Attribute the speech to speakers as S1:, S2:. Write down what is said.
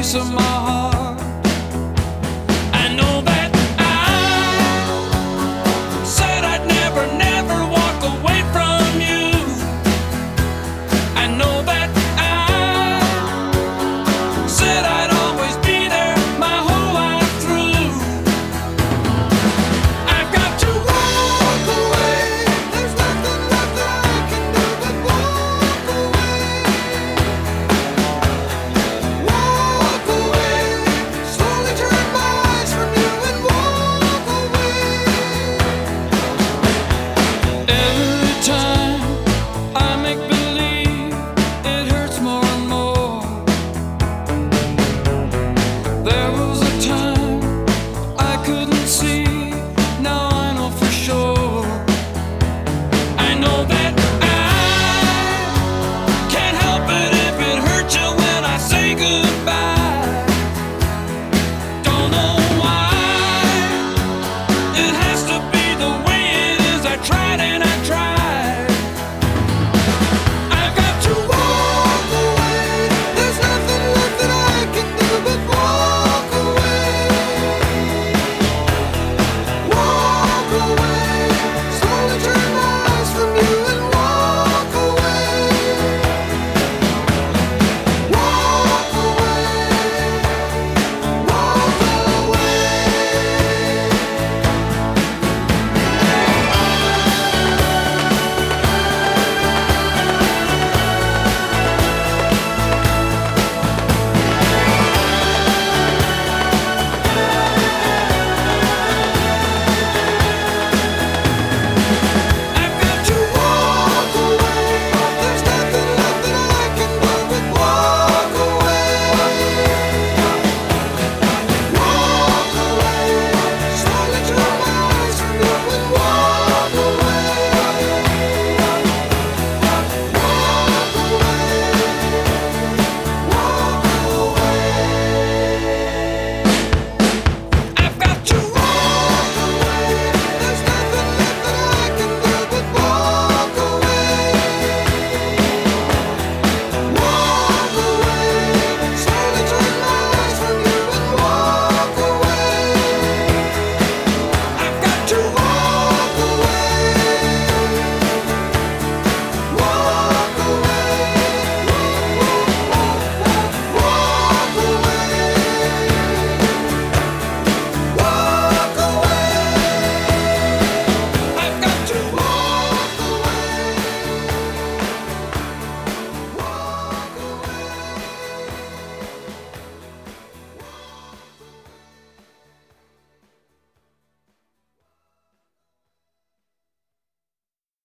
S1: piece of my heart. I know that I said I'd never, never walk away from you. I know that I said I'd always be there my whole life through. I've got to walk away. There's nothing left that I can do but walk away. Walk away. Slowly turn my eyes from you and walk away. Every time I make believe, it hurts more and more. There was a time I couldn't see, now I know for sure. I know that I can't help it if it hurts you when I say goodbye.